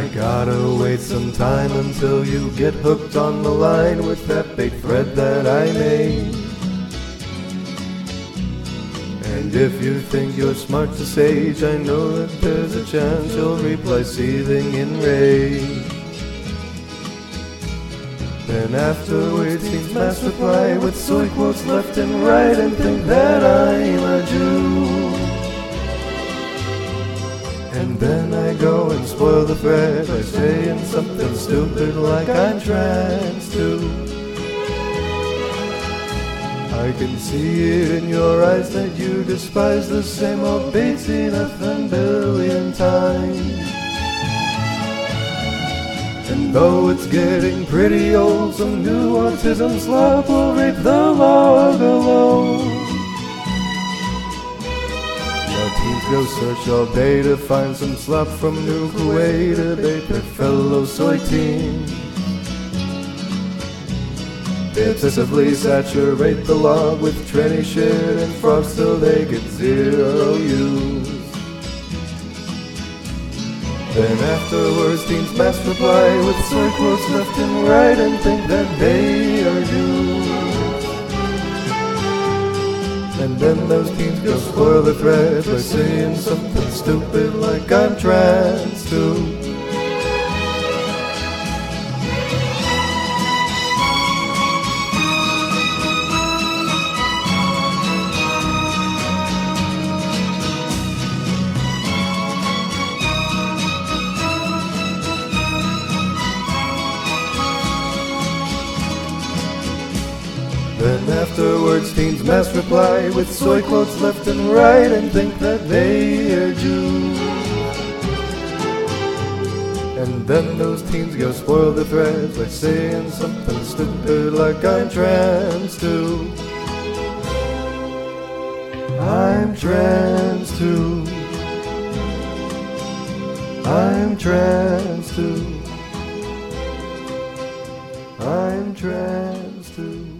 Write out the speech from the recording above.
gotta wait some time until you get hooked on the line with that big thread that I made. And if you think you're smart to sage, I know that there's a chance you'll reply seething in rage. Then afterwards teens mass reply with soy quotes left and right and think that I'm a Jew. And then I go and spoil the thread by saying something stupid like I'm trans too. I can see it in your eyes that you despise the same old bait seen 1 billion times. And though it's getting pretty old, some new autism slop will rape the log alone. Now teens go search all day to find some slop from New Kuwait to bait their fellow soy teens. They obsessively saturate the log with tranny shit and frogs till they get 0 use. Then afterwards teens mass reply with soy quotes left and right and think that they are Jews. And then those teens go spoil the thread by saying something stupid like I'm trans too. Then afterwards teens mass reply with soy quotes left and right and think that they are Jews. And then those teens go spoil the thread by saying something stupid like I'm trans too. I'm trans too. I'm trans too. I'm trans too.